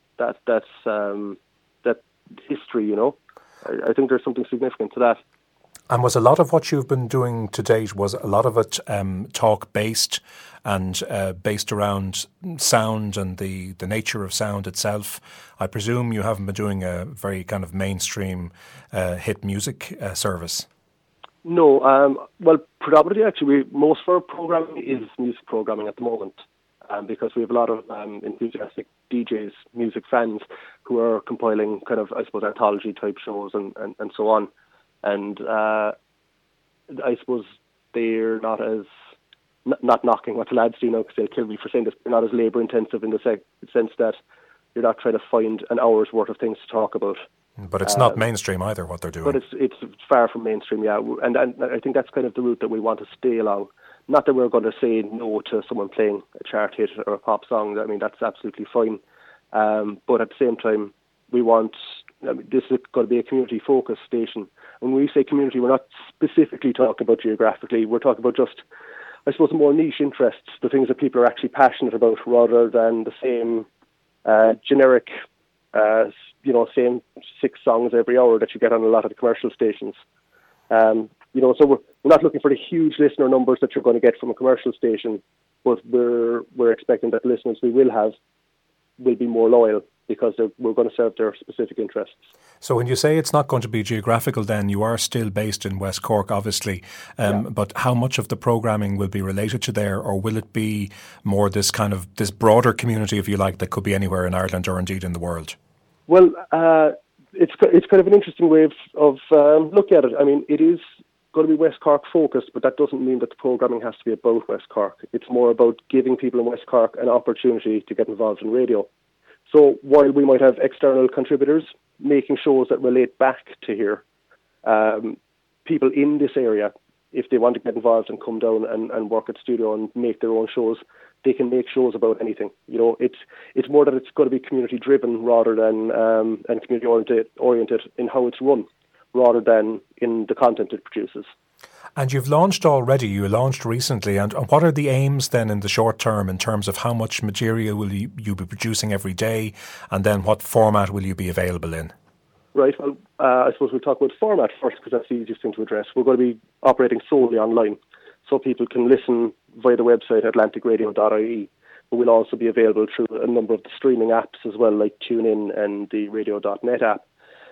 history, you know. I think there's something significant to that. And was a lot of what you've been doing to date, was a lot of it talk-based and based around sound and the nature of sound itself? I presume you haven't been doing a very kind of mainstream hit music service. No, well, predominantly actually, most of our programming is music programming at the moment, because we have a lot of enthusiastic DJs, music fans, who are compiling kind of, I suppose, anthology type shows and so on. And I suppose they're not as, not knocking what the lads do now because they'll kill me for saying this, they're not as labour intensive in the sense that you're not trying to find an hour's worth of things to talk about. But it's not mainstream either, what they're doing. But it's far from mainstream, yeah. And I think that's kind of the route that we want to stay along. Not that we're going to say no to someone playing a chart hit or a pop song. I mean, that's absolutely fine. But at the same time, we want, this is going to be a community-focused station. When we say community, we're not specifically talking about geographically. We're talking about just, I suppose, more niche interests, the things that people are actually passionate about, rather than the same generic, same 6 songs every hour that you get on a lot of the commercial stations. So we're not looking for the huge listener numbers that you're going to get from a commercial station, but we're expecting that the listeners we will have will be more loyal because we're going to serve their specific interests. So when you say it's not going to be geographical, then you are still based in West Cork, obviously. But how much of the programming will be related to there, or will it be more this broader community, if you like, that could be anywhere in Ireland or indeed in the world? Well, it's kind of an interesting way of looking at it. I mean, it is going to be West Cork focused, but that doesn't mean that the programming has to be about West Cork. It's more about giving people in West Cork an opportunity to get involved in radio. So while we might have external contributors making shows that relate back to here, people in this area if they want to get involved and come down and work at studio and make their own shows, they can make shows about anything. It's more that it's got to be community driven rather than and community oriented in how it's run, rather than in the content it produces. And you've launched already, you launched recently, and what are the aims then in the short term in terms of how much material will you be producing every day, and then what format will you be available in? Right, well, I suppose we'll talk about format first because that's the easiest thing to address. We're going to be operating solely online, so people can listen via the website atlanticradio.ie, but we'll also be available through a number of the streaming apps as well, like TuneIn and the radio.net app.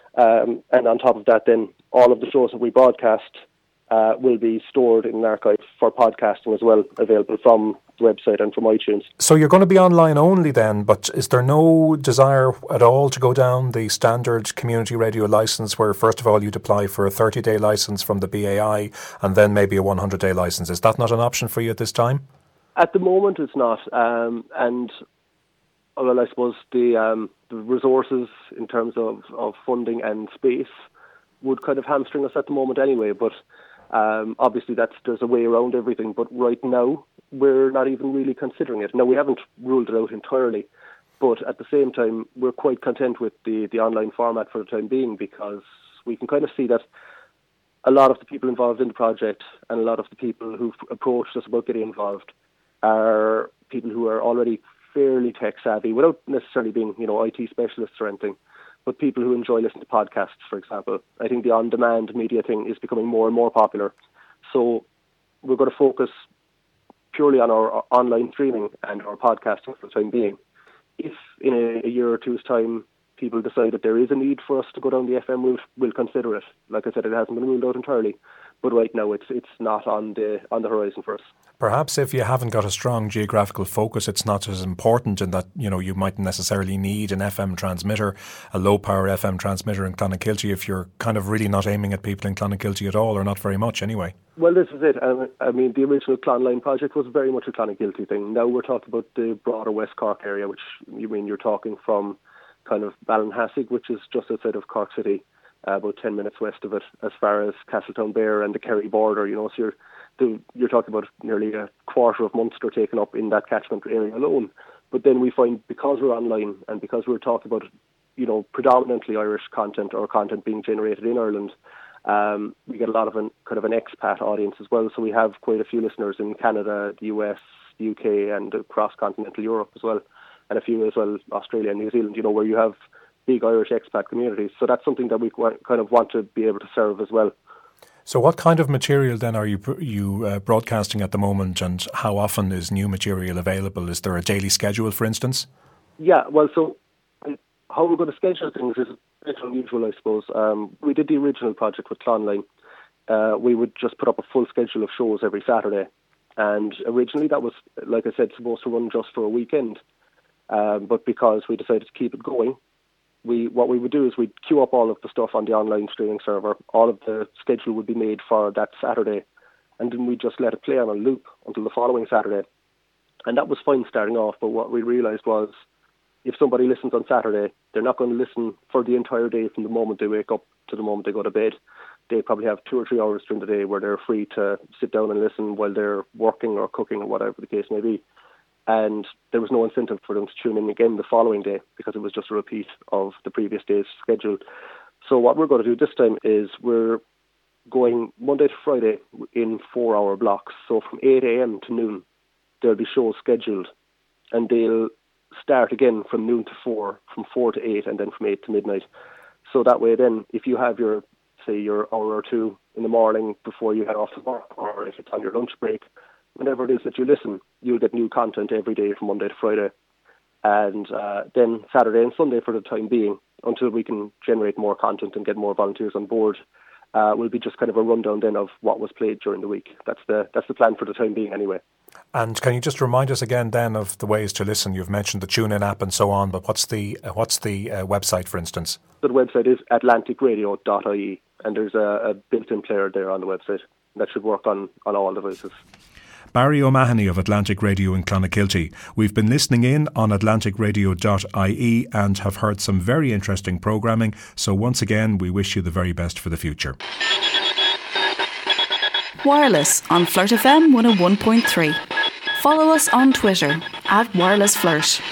And on top of that then, all of the shows that we broadcast will be stored in an archive for podcasting as well, available from the website and from iTunes. So you're going to be online only then, but is there no desire at all to go down the standard community radio licence where first of all you'd apply for a 30-day licence from the BAI and then maybe a 100-day licence? Is that not an option for you at this time? At the moment it's not, and well, I suppose the resources in terms of funding and space would kind of hamstring us at the moment anyway, but obviously there's a way around everything, but right now we're not even really considering it. Now, we haven't ruled it out entirely, but at the same time we're quite content with the online format for the time being, because we can kind of see that a lot of the people involved in the project and a lot of the people who've approached us about getting involved are people who are already fairly tech savvy without necessarily being, IT specialists or anything, but people who enjoy listening to podcasts, for example. I think the on-demand media thing is becoming more and more popular. So we're going to focus purely on our online streaming and our podcasting for the time being. If in a year or two's time people decide that there is a need for us to go down the FM route, we'll consider it. Like I said, it hasn't been ruled out entirely, but right now it's not on the horizon for us. Perhaps if you haven't got a strong geographical focus, it's not as important in that, you mightn't necessarily need an FM transmitter, a low-power FM transmitter in Clonakilty if you're kind of really not aiming at people in Clonakilty at all, or not very much anyway. Well, this is it. I mean, the original Clonline project was very much a Clonakilty thing. Now we're talking about the broader West Cork area, which you're talking from kind of Ballinhassig, which is just outside of Cork City, about 10 minutes west of it, as far as Castletownbere and the Kerry border, so you're talking about nearly a quarter of Munster taken up in that catchment area alone. But then we find, because we're online and because we're talking about, predominantly Irish content or content being generated in Ireland, we get a lot of an expat audience as well. So we have quite a few listeners in Canada, the US, the UK, and across continental Europe as well, and a few as well, Australia and New Zealand, where you have big Irish expat communities. So that's something that we kind of want to be able to serve as well. So what kind of material then are you broadcasting at the moment, and how often is new material available? Is there a daily schedule, for instance? Yeah, well, so how we're going to schedule things is a bit unusual, I suppose. We did the original project with Clonline. We would just put up a full schedule of shows every Saturday. And originally that was, like I said, supposed to run just for a weekend. But because we decided to keep it going, what we would do is we'd queue up all of the stuff on the online streaming server. All of the schedule would be made for that Saturday, and then we'd just let it play on a loop until the following Saturday. And that was fine starting off, but what we realised was if somebody listens on Saturday, they're not going to listen for the entire day from the moment they wake up to the moment they go to bed. They probably have 2 or 3 hours during the day where they're free to sit down and listen while they're working or cooking or whatever the case may be. And there was no incentive for them to tune in again the following day because it was just a repeat of the previous day's schedule. So what we're going to do this time is we're going Monday to Friday in 4-hour blocks. So from 8 a.m. to noon, there'll be shows scheduled, and they'll start again from noon to 4, from 4 to 8, and then from 8 to midnight. So that way then, if you have your hour or two in the morning before you head off to work, or if it's on your lunch break, whenever it is that you listen, you'll get new content every day from Monday to Friday. And then Saturday and Sunday for the time being, until we can generate more content and get more volunteers on board, will be just kind of a rundown then of what was played during the week. That's the plan for the time being anyway. And can you just remind us again then of the ways to listen? You've mentioned the TuneIn app and so on, but what's the website, for instance? The website is atlanticradio.ie, and there's a built-in player there on the website. That should work on all devices. Barry O'Mahony of Atlantic Radio in Clonakilty. We've been listening in on atlanticradio.ie and have heard some very interesting programming. So once again, we wish you the very best for the future. Wireless on Flirt FM 101.3. Follow us on Twitter @WirelessFlirt.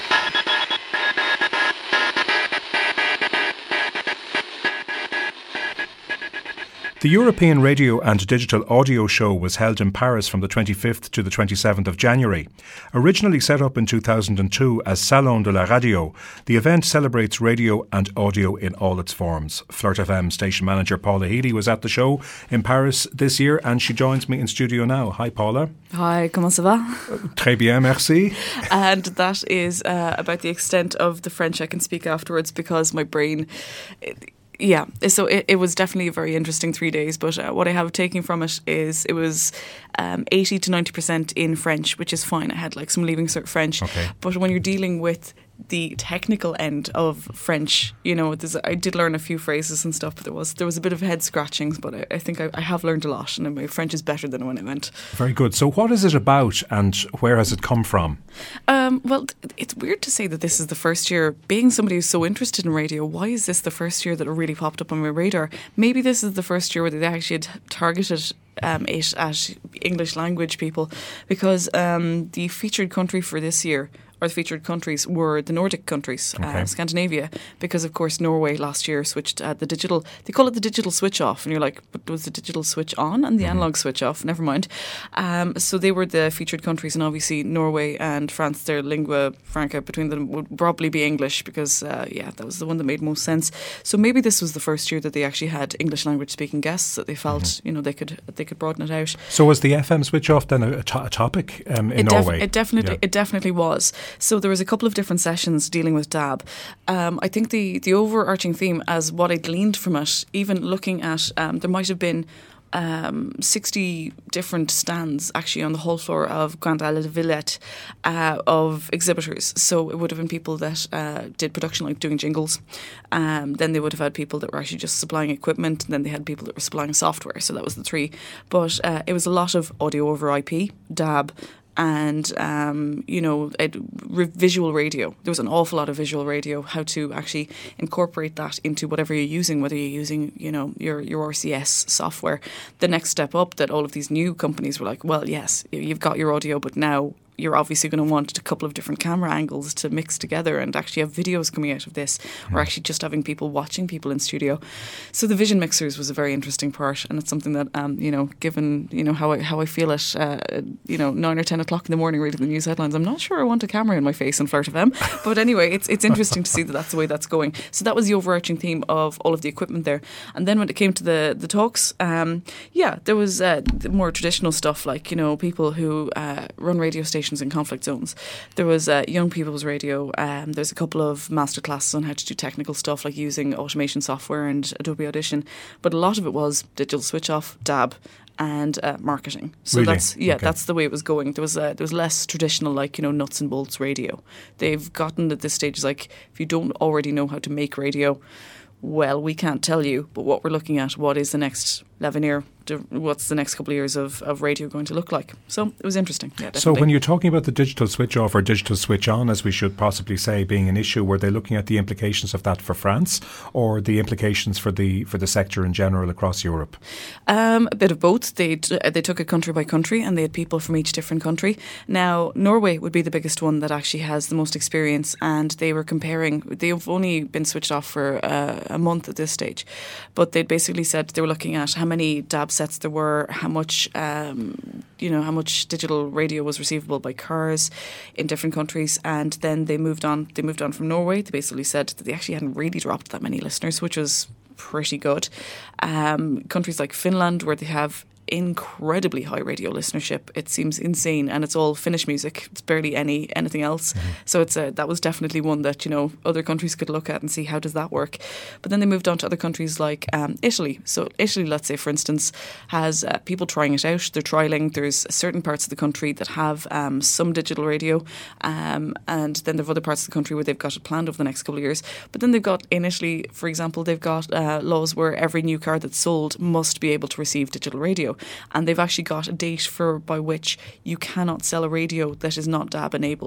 The European Radio and Digital Audio Show was held in Paris from the 25th to the 27th of January. Originally set up in 2002 as Salon de la Radio, the event celebrates radio and audio in all its forms. Flirt FM station manager Paula Healy was at the show in Paris this year, and she joins me in studio now. Hi, Paula. Hi, comment ça va? Très bien, merci. And that is about the extent of the French I can speak afterwards, because my brain... Yeah, so it was definitely a very interesting 3 days, but what I have taken from it is it was 80 to 90% in French, which is fine. I had like some Leaving Cert French, but when you're dealing with the technical end of French, you know, I did learn a few phrases and stuff, but there was a bit of head scratchings, but I think I have learned a lot, and my French is better than when I went. Very good. So what is it about, and where has it come from? Well, it's weird to say that this is the first year. Being somebody who's so interested in radio, why is this the first year that it really popped up on my radar? Maybe this is the first year where they actually had targeted it at English language people, because the featured country for this year, or the featured countries, were the Nordic countries, Scandinavia, because of course Norway last year switched the digital, they call it the digital switch off, and you're like, but was the digital switch on and the analog switch off? Never mind. So they were the featured countries, and obviously Norway and France, their lingua franca between them would probably be English, because that was the one that made most sense. So maybe this was the first year that they actually had English language speaking guests, that they felt you know they could broaden it out. So was the FM switch off then a topic in Norway? It definitely was. So there was a couple of different sessions dealing with DAB. I think the overarching theme, as what I gleaned from it, even looking at, there might have been 60 different stands actually on the whole floor of Grande Halle de Villette of exhibitors. So it would have been people that did production, like doing jingles. Then they would have had people that were actually just supplying equipment, and then they had people that were supplying software. So that was the three. But it was a lot of audio over IP, DAB, and visual radio. There was an awful lot of visual radio, how to actually incorporate that into whatever you're using, whether you're using your RCS software. The next step up that all of these new companies were like, well, yes, you've got your audio, but now you're obviously going to want a couple of different camera angles to mix together and actually have videos coming out of this, or actually just having people watching people in studio. So the vision mixers was a very interesting part, and it's something that given how I feel at 9 or 10 o'clock in the morning reading the news headlines, I'm not sure I want a camera in my face on Flirt FM. But anyway, it's interesting to see that that's the way that's going. So that was the overarching theme of all of the equipment there. And then when it came to the talks, there was the more traditional stuff, like people who run radio stations in conflict zones. There was Young People's Radio. There's a couple of masterclasses on how to do technical stuff, like using automation software and Adobe Audition. But a lot of it was digital switch off, DAB, and marketing. So really? That's the way it was going. There was less traditional, like nuts and bolts radio. They've gotten at this stage is like, if you don't already know how to make radio, well, we can't tell you. But what we're looking at, what is the next L'avenir? What's the next couple of years of radio going to look like? So it was interesting. Yeah, definitely. So when you're talking about the digital switch off or digital switch on, as we should possibly say, being an issue, were they looking at the implications of that for France, or the implications for the sector in general across Europe? A bit of both. They took it country by country, and they had people from each different country. Now Norway would be the biggest one that actually has the most experience, and they were comparing. They've only been switched off for a month at this stage, but they'd basically said they were looking at how many DAB sets there were, how much digital radio was receivable by cars in different countries, and then they moved on from Norway. They basically said that they actually hadn't really dropped that many listeners, which was pretty good. Countries like Finland, where they have incredibly high radio listenership. It seems insane, and it's all Finnish music. It's barely anything else. Mm-hmm. So that was definitely one that other countries could look at and see how does that work. But then they moved on to other countries like Italy. So Italy, let's say for instance, has people trying it out. They're trialing. There's certain parts of the country that have some digital radio, and then there are other parts of the country where they've got it planned over the next couple of years. But then they've got in Italy, for example, they've got laws where every new car that's sold must be able to receive digital radio. And they've actually got a date by which you cannot sell a radio that is not DAB enabled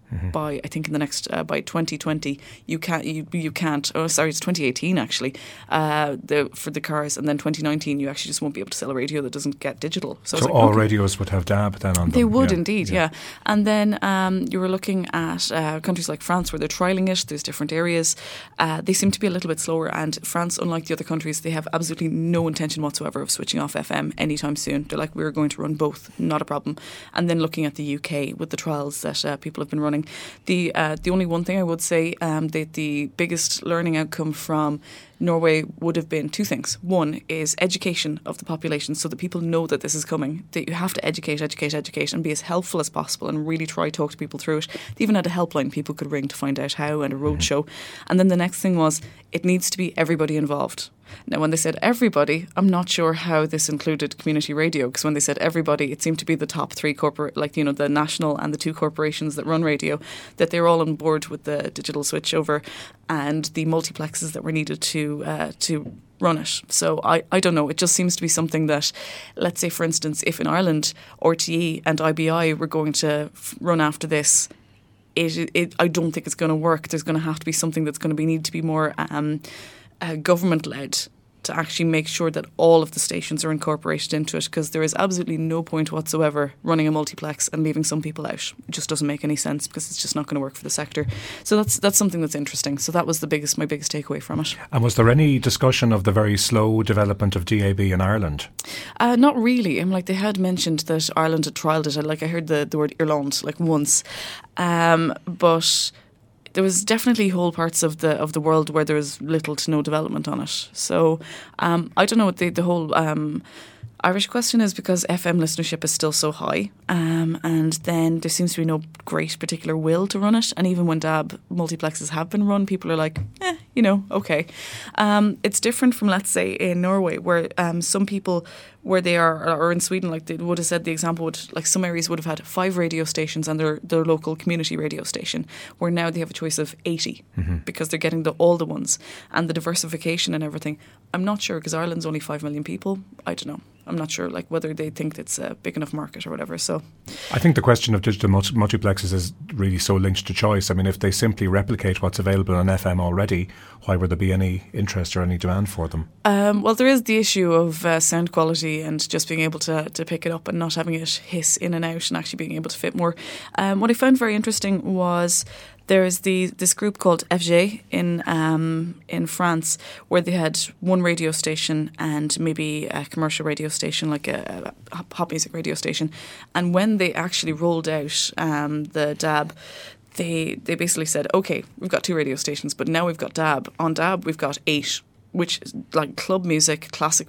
by, I think, in the next by 2020 you can't. Oh, sorry, it's 2018 actually. For the cars, and then 2019 you actually just won't be able to sell a radio that doesn't get digital. So all radios would have DAB then on them. They would indeed, yeah. And then you were looking at countries like France where they're trialling it. There's different areas. They seem to be a little bit slower, and France, unlike the other countries, they have absolutely no intention whatsoever of switching off FM anytime soon. They're like, we're going to run both, not a problem. And then looking at the UK with the trials that people have been running, the only one thing I would say, the biggest learning outcome from Norway would have been two things. One is education of the population, so that people know that this is coming. That you have to educate, and be as helpful as possible, and really try to talk to people through it. They even had a helpline people could ring to find out how, and a roadshow. And then the next thing was, it needs to be everybody involved. Now, when they said everybody, I'm not sure how this included community radio, because when they said everybody, it seemed to be the top three the national and the two corporations that run radio, that they were all on board with the digital switchover and the multiplexes that were needed to run it. So I don't know. It just seems to be something that, let's say, for instance, if in Ireland RTE and IBI were going to run after this, I don't think it's going to work. There's going to have to be something that's going to need to be more government-led to actually make sure that all of the stations are incorporated into it, because there is absolutely no point whatsoever running a multiplex and leaving some people out. It just doesn't make any sense, because it's just not going to work for the sector. So that's something that's interesting. So that was my biggest takeaway from it. And was there any discussion of the very slow development of DAB in Ireland? Not really. They had mentioned that Ireland had trialled it. I heard the word Ireland once, but there was definitely whole parts of the world where there was little to no development on it. So I don't know what the whole Irish question is, because FM listenership is still so high, and then there seems to be no great particular will to run it. And even when DAB multiplexes have been run, people are like, okay. It's different from, let's say, in Norway, where some people, where they are, or in Sweden, they would have said the example would, some areas would have had 5 radio stations and their local community radio station, where now they have a choice of 80 because they're getting all the ones, and the diversification and everything. I'm not sure, because Ireland's only 5 million people. I don't know. I'm not sure whether they think it's a big enough market or whatever. So I think the question of digital multiplexes is really so linked to choice. I mean, if they simply replicate what's available on FM already, why would there be any interest or any demand for them? Well, there is the issue of sound quality and just being able to pick it up and not having it hiss in and out, and actually being able to fit more. What I found very interesting was there's this group called FG in France, where they had one radio station and maybe a commercial radio station, like a pop music radio station. And when they actually rolled out the DAB, they basically said, okay, we've got 2 radio stations, but now we've got DAB. On DAB, we've got 8, which is like club music, classic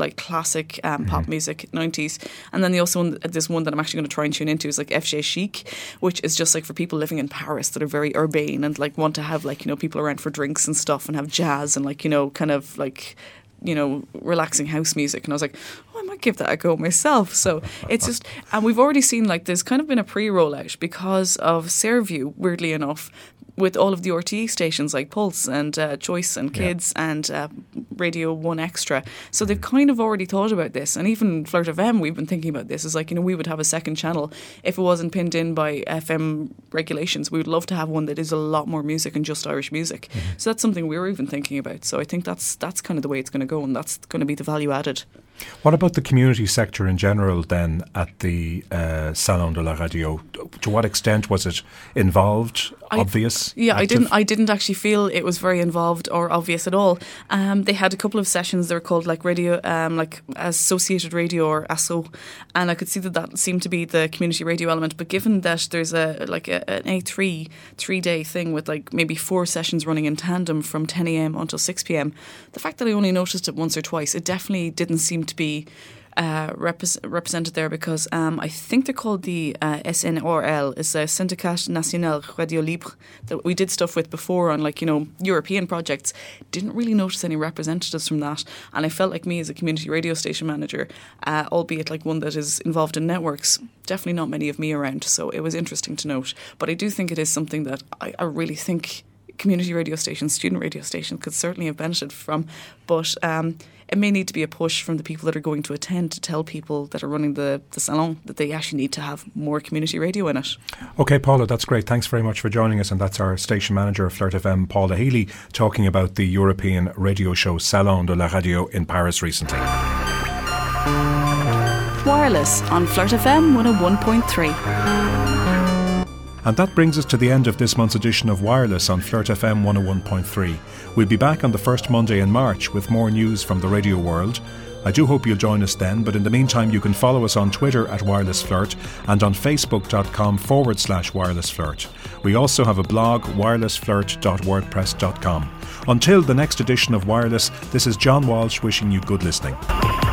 pop music, 90s. And then there's one that I'm actually going to try and tune into is FG Chic, which is just for people living in Paris that are very urbane and want to have people around for drinks and stuff, and have jazz and relaxing house music. And I was like, I might give that a go myself. So it's just, and we've already seen there's kind of been a pre-rollout because of Sairview, weirdly enough, with all of the RTE stations like Pulse and Choice and Kids and Radio 1 Extra. So they've kind of already thought about this. And even Flirt FM, we've been thinking about this. It's we would have a second channel if it wasn't pinned in by FM regulations. We would love to have one that is a lot more music and just Irish music. So that's something we were even thinking about. So I think that's kind of the way it's going to go, and that's going to be the value added. What about the community sector in general then at the Salon de la Radio? To what extent was it involved, obvious? Yeah, active? I didn't actually feel it was very involved or obvious at all. They had a couple of sessions. They were called radio, Associated Radio or ASSO, and I could see that seemed to be the community radio element. But given that there's an A3 3-day thing with maybe 4 sessions running in tandem from 10 a.m. until 6 p.m, the fact that I only noticed it once or twice, it definitely didn't seem to be represented there, because I think they're called the SNRL, is a Syndicat National Radio Libre, that we did stuff with before on European projects. Didn't really notice any representatives from that, and I felt like me as a community radio station manager, albeit one that is involved in networks, definitely not many of me around, so it was interesting to note. But I do think it is something that I really think community radio stations, student radio stations could certainly have benefited from. But it may need to be a push from the people that are going to attend to tell people that are running the salon that they actually need to have more community radio in it. OK, Paula, that's great. Thanks very much for joining us. And that's our station manager of Flirt FM, Paula Healy, talking about the European radio show Salon de la Radio in Paris recently. Wireless on Flirt FM 101.3. And that brings us to the end of this month's edition of Wireless on Flirt FM 101.3. We'll be back on the first Monday in March with more news from the radio world. I do hope you'll join us then, but in the meantime you can follow us on Twitter at Wireless Flirt and on facebook.com/Wireless Flirt. We also have a blog, wirelessflirt.wordpress.com. Until the next edition of Wireless, this is John Walsh wishing you good listening.